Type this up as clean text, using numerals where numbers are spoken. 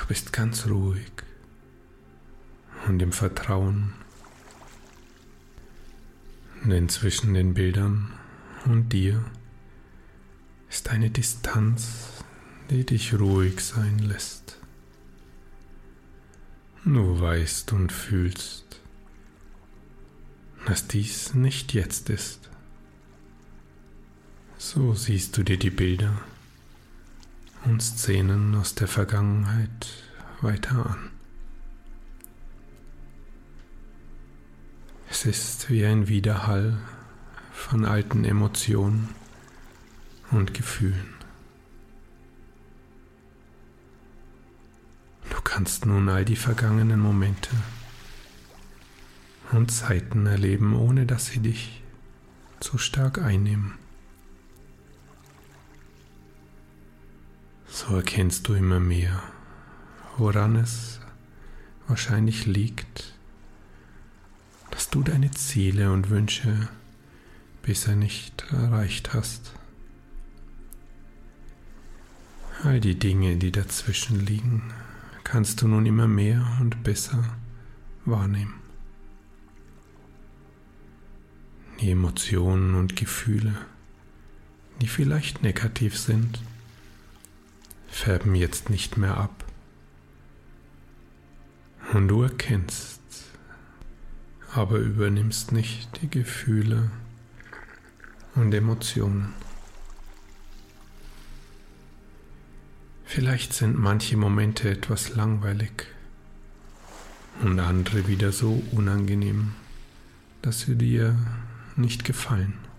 Du bist ganz ruhig und im Vertrauen, denn zwischen den Bildern und dir ist eine Distanz, die dich ruhig sein lässt. Du weißt und fühlst, dass dies nicht jetzt ist. So siehst du dir die Bilder und Szenen aus der Vergangenheit weiter an. Es ist wie ein Widerhall von alten Emotionen und Gefühlen. Du kannst nun all die vergangenen Momente und Zeiten erleben, ohne dass sie dich zu stark einnehmen. So erkennst du immer mehr, woran es wahrscheinlich liegt, dass du deine Ziele und Wünsche bisher nicht erreicht hast. All die Dinge, die dazwischen liegen, kannst du nun immer mehr und besser wahrnehmen. Die Emotionen und Gefühle, die vielleicht negativ sind, färben jetzt nicht mehr ab. Und du erkennst, aber übernimmst nicht die Gefühle und Emotionen. Vielleicht sind manche Momente etwas langweilig und andere wieder so unangenehm, dass sie dir nicht gefallen.